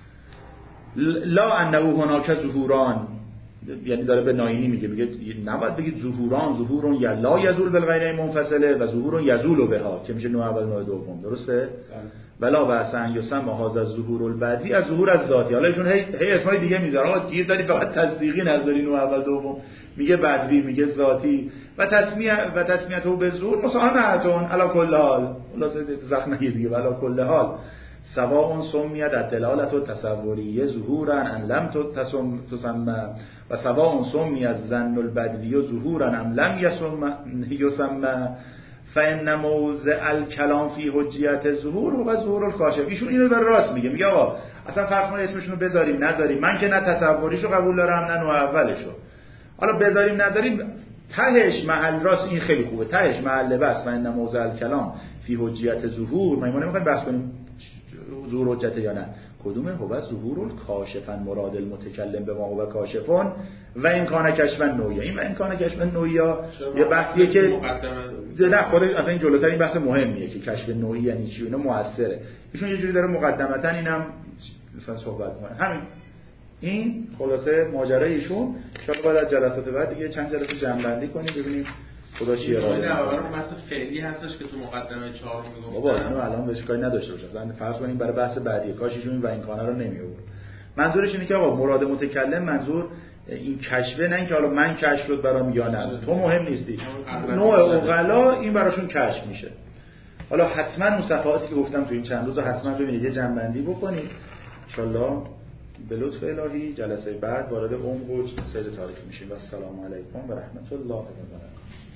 لا انه هناک ظهوران، یعنی داره به ناینی میگه، میگه نباید بگید ظهوران ظهورون یا لا یزول بالغیر منفصله و ظهورون یزول بها که میشه نوع اول نوع دوم. درسته؟ ولا بحثن یسمى هذا الظهور البدوی از ظهور از ذاتی. حالا ایشون هی, هی اسمای دیگه میذاره. آقا گیر داری فقط تصدیقی نظری نوع اول دوم، میگه بدوی، میگه ذاتی و تسمیه و تسمیته به ظهور مساهمتون علی کل حال. خلاص زخم نگیر دیگه. علی کل حال سواء سمیت الدلالة التصوریه ظهورا ان لم تسمى و سواء سمیت الظن البدوی ظهورا ام لم یسمى فان موضع الکلام فی حجیت ظهور و ظهور الکاشف. ایشون اینو داره راست میگه. میگه آقا اصلا فرق کنه اسمشون رو بذاریم نذاریم، من که نه تصوریشو قبول دارم نه نوع اولشو. حالا بذاریم نذاریم تهش محل راست این خیلی خوبه، تهش محل بس فان موضع الکلام فی حجیت ظهور. ما نمیخوایم بحث کنیم ظهور حجت یا نه، کدومه؟ هو ظهور الکاشفا مراد المتکلم به ما هو کاشفون و این کان کشف نوعیه. این و این کان کشف نوعیه یه بحثیه که نه خود اصلا این جلوتر این بحث مهمیه که کشف نوعی یعنی چی، اینا موثره. ایشون یه جوری داره مقدمتا اینم مثلا صحبت کنه. همین این خلاصه ماجرای ایشون. ان شاء الله بعد از جلسات بعد دیگه چند جلسه جمع کنیم ببینیم خدا چیه.
راهی نه برای بحث فعلی هستش که تو مقدمه چهار میگفتم.
بابا اینو الان بهش کاری نداشته باشه. مثلا فرض کنیم برای بحث بعدی کاش ایشون و این کانه رو نمی آورد. منظورش اینه که آقا مراد متکلم منظور این کشفه، نه اینکه حالا من کشف شد برام یا نه، تو مهم نیستی. نوع عقلا این براشون کشف میشه. حالا حتما اون صفحاتی که گفتم تو این چند روز حتما ببینید، یه جنبندی بکنید ان شاءالله به لطف الهی. جلسه بعد وارد عمق و سیر تاریخ میشیم. و السلام علیکم و رحمت الله و برکاته.